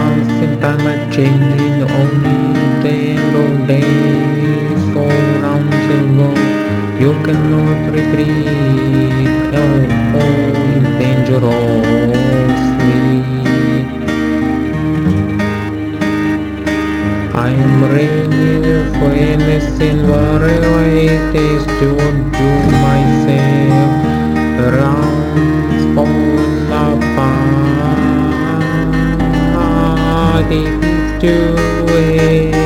Since time are changing, the only old days go round to go. You cannot retreat, all dangerously. I am ready for anything, whatever it is to do myself around on the party to it.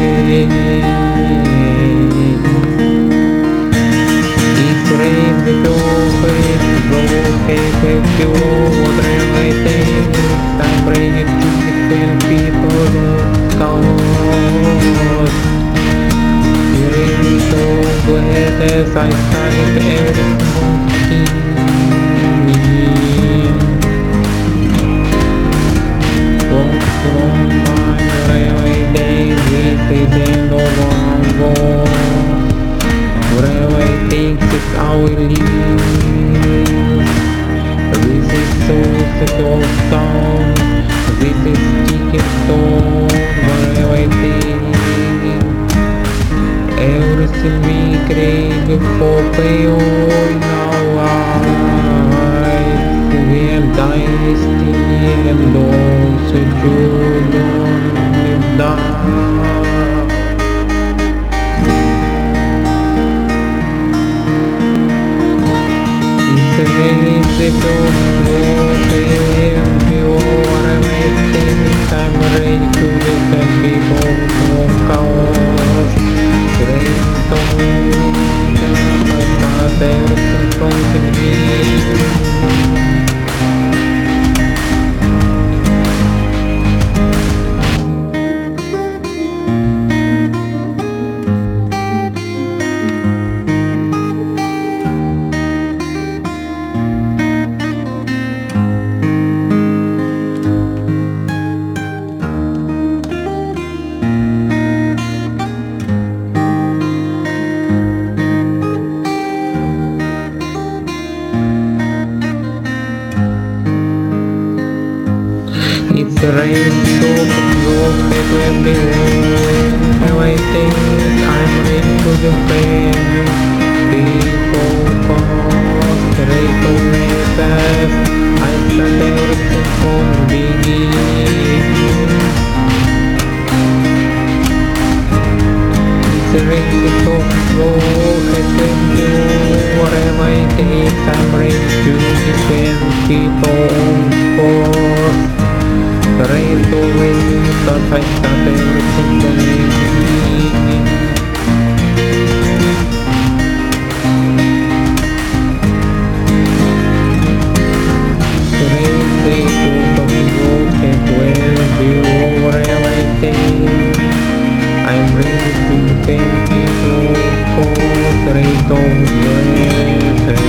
It's ready to it, go with you, whatever it is. I'm ready to defend people. Go ahead as I started every morning. Walk on my railway days, this is end of our war. Railway thinks it's how we live. This is so sound. This is ticket stone. Railway thing. Everything we crave for pain now eyes. We have dynasty and those who don't live down. It's easy to walk in you are amazing. I'm ready to defend people who cause. It's rain so close it will be waiting. I'm ready to defend people cause ready to make best. I start everything from the beginning. It's rain so close it will do whatever it takes. I'm ready to defend people cause rain to win, but I start everything from the beginning. Rain to go and will be whatever it takes. I'm ready to thank you for rain to win.